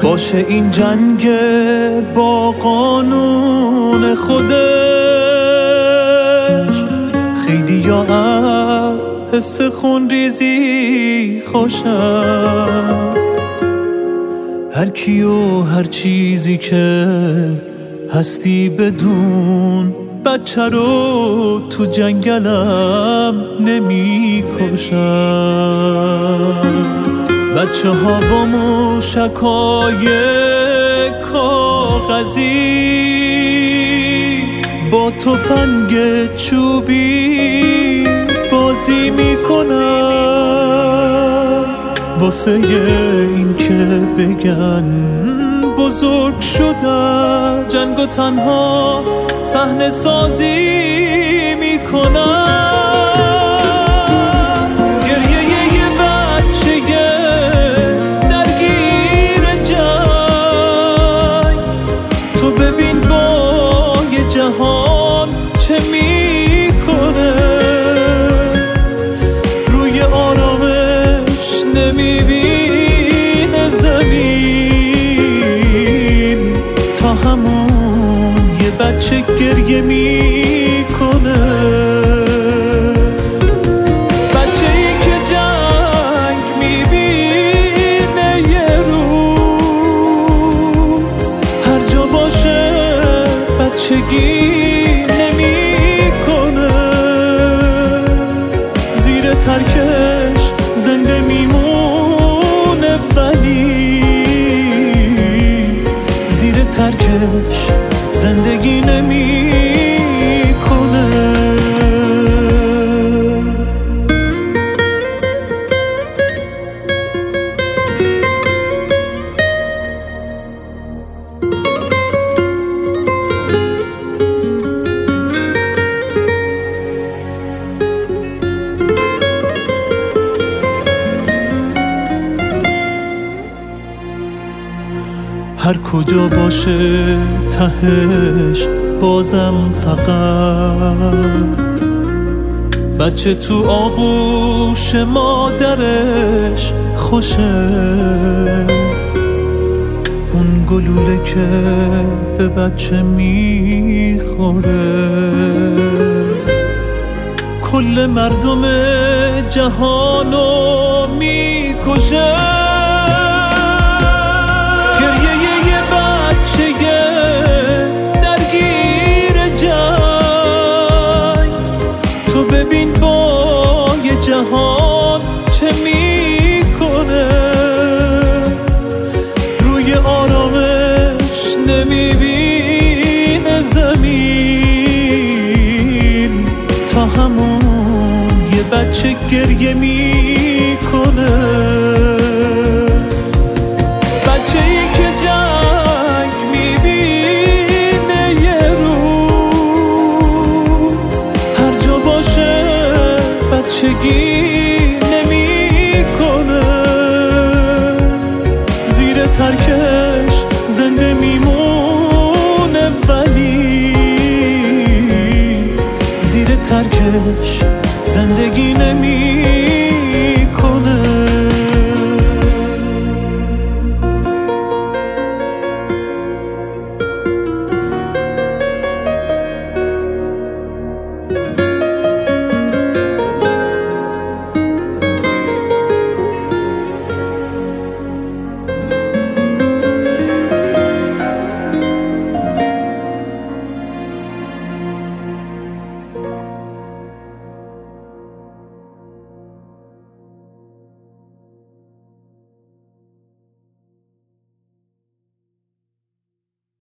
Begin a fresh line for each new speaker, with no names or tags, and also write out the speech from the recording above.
باشه این جنگ با قانون خودش. خیلی یا از حس خونریزی خوشم، هر کی و هر چیزی که هستی بدون بچه رو تو جنگلم نمی کشم. بچه ها با موشکای کاغذی، با تفنگ چوبی بازی میکنن، واسه این که بگن بزرگ شدن. جنگ و تنها صحنه سازی میکنن. جهان چه میکنه روی آرامش نمیبینه زمین، تا همون یه بچه گریه میکنه. بچه ای که جنگ میبینه یه روز، هر جا باشه بچگی ترکش زنده میمونه، ولی زیر ترکش زندگی نمیکنه. هر کجا باشه تهش بازم فقط بچه تو آغوش مادرش خوشه. اون گلوله که به بچه میخوره کل مردم جهانو میکشه. درگیر جنگ تو ببین با یه جهان چه میکنه، روی آرامش نمیبینه زمین، تا همون یه بچه گریه میکنه. بچگی نمیکنه، زیر ترکش زنده میمونه، ولی زیر ترکش زندگی نمیکنه.